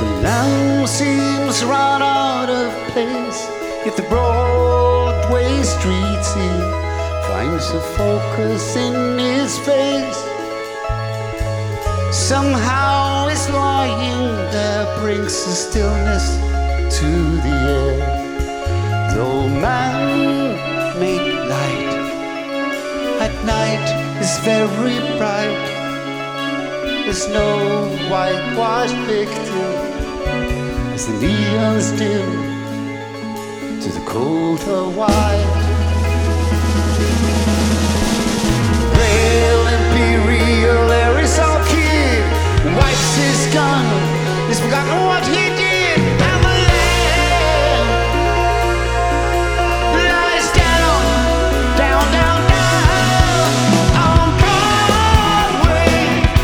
Now seems right out of place. If the Broadway streets he finds a focus in his face. Somehow his lying there brings a stillness to the air. Though man-made light at night is very bright, there's no whitewashed victim as the neons dim to the colder white. Rail imperial, there is our kid, wipes his gun, he's forgotten what he did, and the land lies down, down, down, down on Broadway.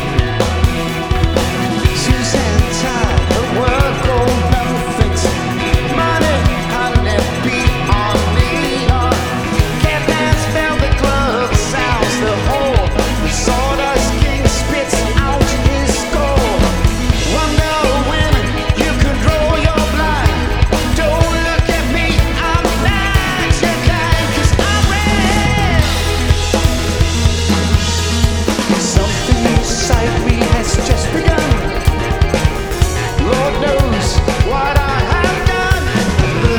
Suzanne tied the word gold benefits, money honey beat on neon. Catman's velvet glove sounds the whole. Sawdust King spits out his score. Wonder when you control your blind. Don't look at me, I'm not your kind, 'cause I'm red. Something inside me has just begun. Lord knows what I have done. The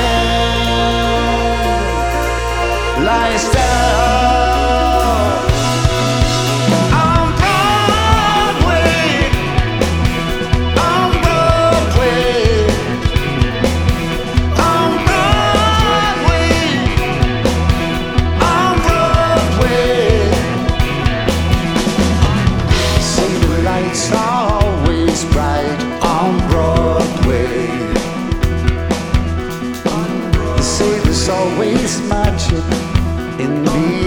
land lies down on Broadway, on Broadway, on Broadway, on Broadway. Say the lights are always bright on Broadway. They say there's always magic in the